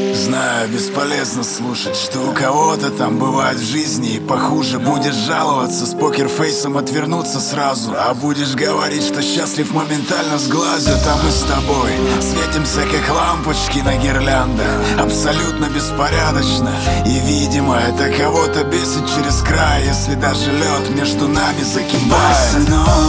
Знаю, бесполезно слушать, что у кого-то там бывает в жизни и похуже. Будешь жаловаться, с покерфейсом отвернуться сразу, а будешь говорить, что счастлив моментально сглазят. А мы с тобой светимся, как лампочки на гирляндах, абсолютно беспорядочно. И, видимо, это кого-то бесит через край, если даже лед между нами закипает.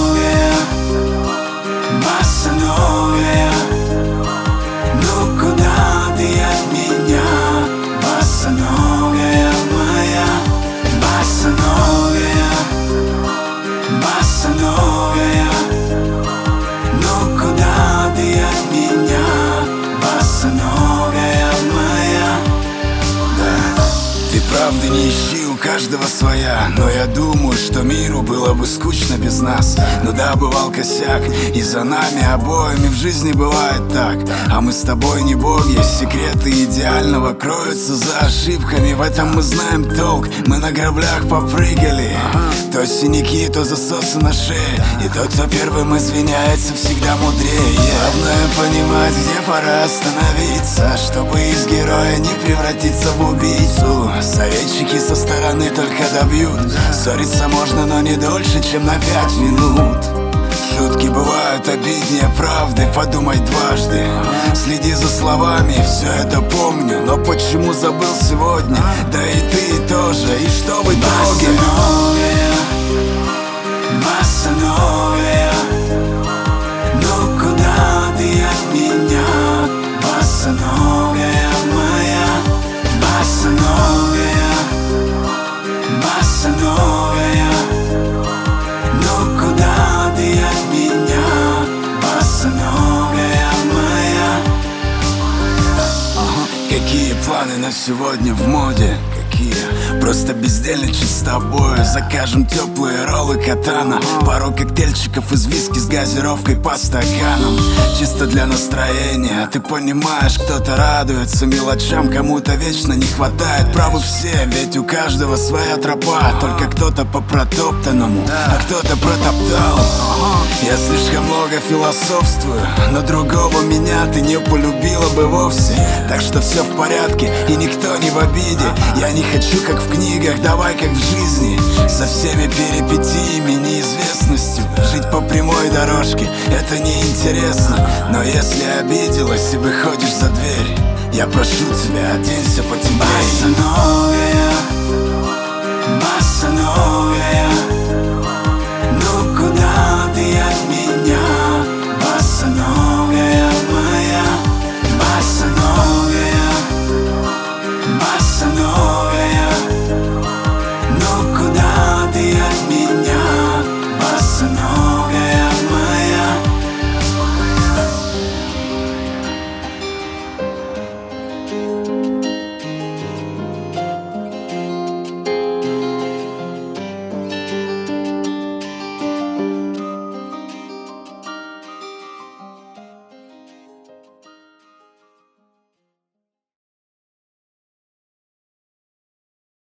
Масса новая, ну куда ты от меня? Масса новая моя, масса новая, масса новая, ну куда ты от меня? Масса новая моя. Да. Ты правда не ищи, у каждого своя, но я думаю, что миру было бы скучно без нас. Ну да, бывал косяк, и за нами обоими в жизни бывает так. А мы с тобой не боги, секреты идеального кроются за ошибками. В этом мы знаем толк, мы на граблях попрыгали. То синяки, то засосы на шее, и тот, кто первым извиняется, всегда мудрее. Главное понимать, где пора остановиться, чтобы из героя не превратиться в убийцу. Советчики со стороны только добьют. Ссориться можно, но не дольше, чем на 5 минут. Шутки бывают обиднее правды, подумай дважды. Следи за словами, все это помню, но почему забыл сегодня? Да и ты тоже, и что в итоге? Масса новая, ну куда ты от меня? Масса новая моя, масса новая, масса новая, ну куда ты от меня? Масса новая моя. Какие планы на сегодня в моде? Просто бездельничать с тобой. Закажем теплые роллы катана, пару коктейльчиков из виски с газировкой по стаканам. Чисто для настроения, ты понимаешь, кто-то радуется мелочам, кому-то вечно не хватает. Правы все, ведь у каждого своя тропа, только кто-то по протоптанному, а кто-то протоптал. Я слишком много философствую, но другого меня ты не полюбила бы вовсе. Так что все в порядке и никто не в обиде. Я не хочу, как в книгах, давай как в жизни, со всеми перипетиями, неизвестностью. Жить по прямой дорожке — это неинтересно. Но если обиделась и выходишь за дверь, я прошу тебя, оденься потеплее. Масса новая,